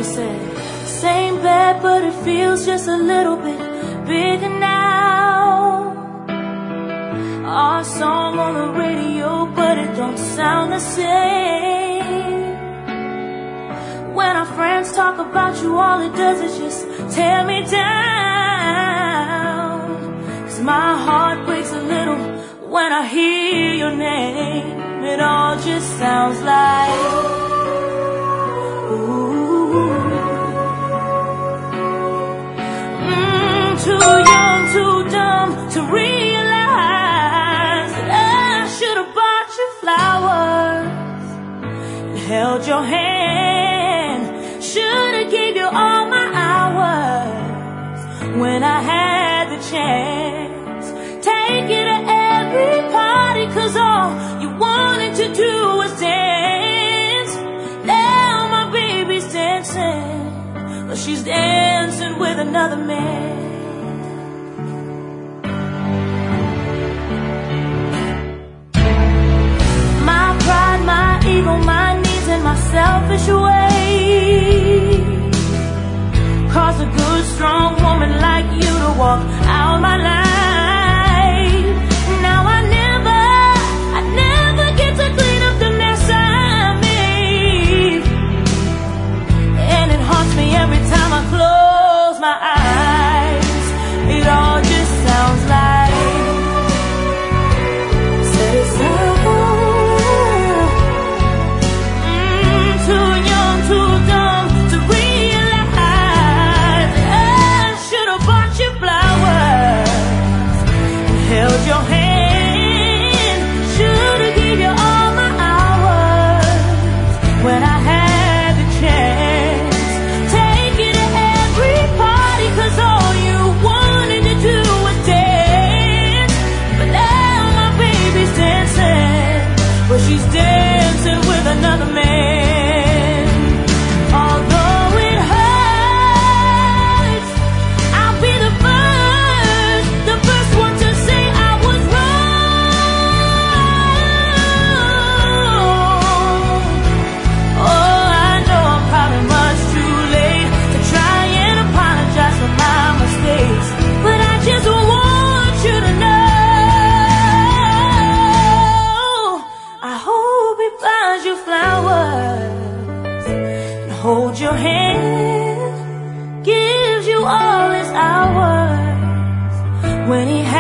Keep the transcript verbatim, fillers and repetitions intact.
said, same bed, but it feels just a little bit bigger now. Our song on the radio, but it don't sound the same. When our friends talk about you, all it does is just tear me down. 'Cause my heart breaks a little when I hear your name. It all just sounds like, ooh, mm, too young, too dumb to realize that I should have bought you flowers and held your hand. Should have gave you all my hours when I had the chance. Take you to every party, 'cause all you wanted to do was dance. Now my baby's dancing, but she's dancing with another man. My pride, my ego, my needs, and my selfish ways caused a good, strong woman like you to walk out my life. Now I never, I never get to clean up the mess I made, and it haunts me every time I close my eyes. It all just sounds like, said it's mm, too young, too dumb to realize that I should have bought you flowers and held your hand. Should have gave you all my hours when I had the chance. Take you to every party, 'cause all you wanted to do was dance. But now my baby's dancing, but she's dancing with another man. Although it hurts, I'll be the first, the first one to say I was wrong. Oh, I know I'm probably much too late to try and apologize for my mistakes, but I just want you to know, I hope he buys you flowers and holds your hand, gives you all his hours when he has